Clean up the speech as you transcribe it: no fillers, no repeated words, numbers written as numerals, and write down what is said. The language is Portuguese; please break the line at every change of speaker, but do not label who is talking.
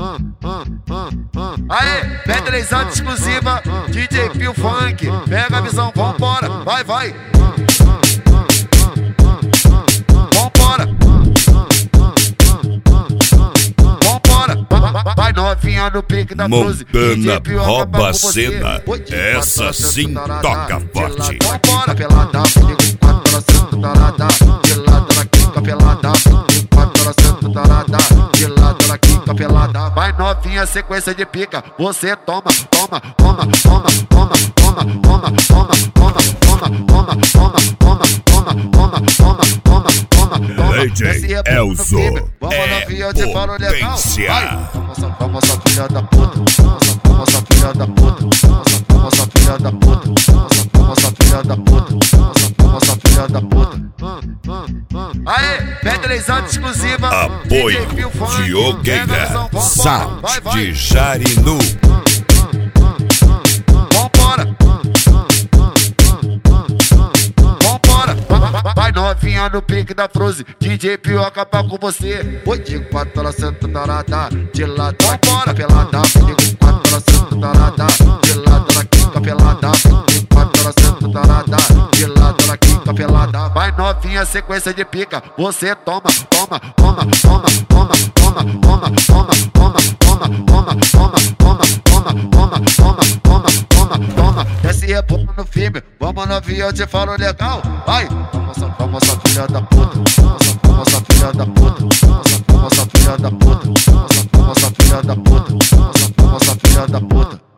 Aê, medleyzada exclusiva, DJ Pio Funk. Pega a visão, vambora, vai, vai. Vambora. Vambora. Vai novinha no pique da Cruz.
Montana rouba a cena. Essa sim toca forte.
Vambora. Pelada, quatro horas sento tarada. De lado na quica pelada. 4 horas sento tarada. De lado na quica pelada. Vai novinha, sequência de pica. Você toma, toma, toma, toma, toma, toma, toma, toma, toma, toma, toma, toma, toma, toma, toma, toma, toma.
DJ Elzo é potência.
Vamos, filha da puta. Vamos, filha da puta. Vamos, filha da puta. Vamos, filha da puta. Vamos, filha da puta. Aê, medleyzada exclusiva.
Apoio Diogueira, Sound de Jarinu.
Vambora. Vambora. Vai novinha no pique da Froze. DJ Pio acabar com você. Oi, de 4 horas sento tarada. De lado na quica pelada. De 4 horas sento tarada. De lado na quica pelada. De 4 horas sento tarada. De lado na quica pelada. Vai novinha, sequência de pica. Você toma, toma, toma, toma, toma, toma, toma, toma, toma, toma, toma, toma, toma, toma, toma, toma, toma, toma. Desce rebola no filme. Vamos novinha, eu te falo legal. Vai. Vamos, filha da puta. Vamos, filha da puta. Vamos, filha da puta. Vamos, filha da puta. Vamos, filha da puta.